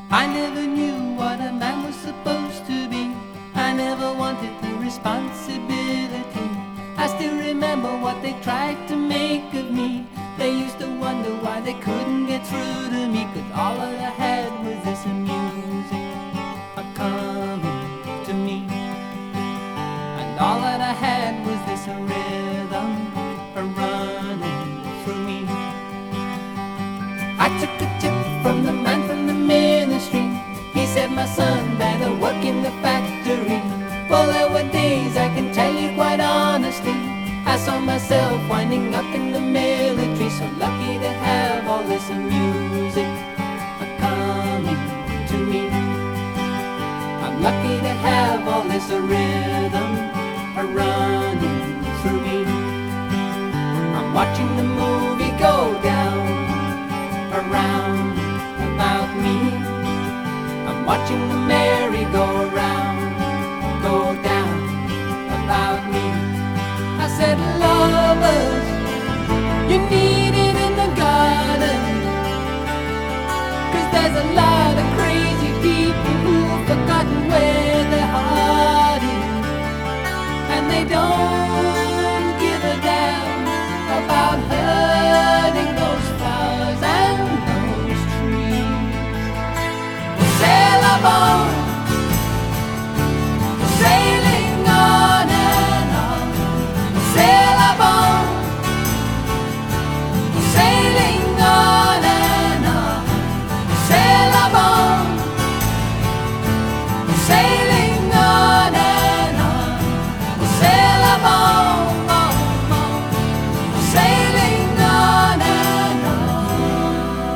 I never knew what a man was supposed to be. I never wanted the responsibility. I still remember what they tried to make of me. They used to wonder why they couldn't get through to me, 'cause all I had was this music coming to me. And all that I had was this rhythm running through me. I took a tip from the man from the ministry. He said, my son, better work in the factory. Well, there were days, I can tell you quite honestly, I saw myself winding up in the military. So lucky to have all this music coming to me. I'm lucky to have all this rhythm running through me. I'm watching the movie go down around about me. I'm watching the merry-go-round go down about me. I said, lovers, you need it in the garden, 'cause there's a lot of crazy people who've forgotten where their heart is, and they don't give a damn about hurting those flowers and those trees. Sail up on, sailing on and on. Sail up on, sailing on and on. Sail up on, sailing on and on. Sail up on, sailing on and on.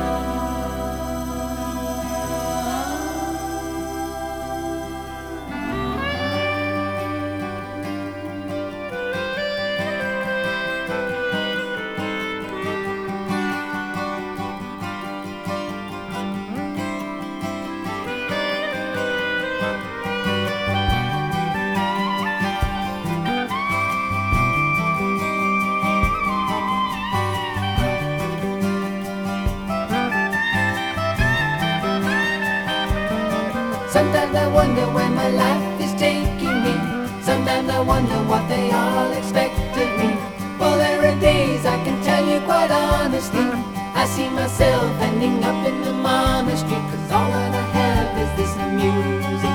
Sometimes I wonder where my life is taking me. Sometimes I wonder what they all expect of me. Well, there are days, I can tell you quite honestly, I see myself ending up in the monastery, 'cause all that I have is this music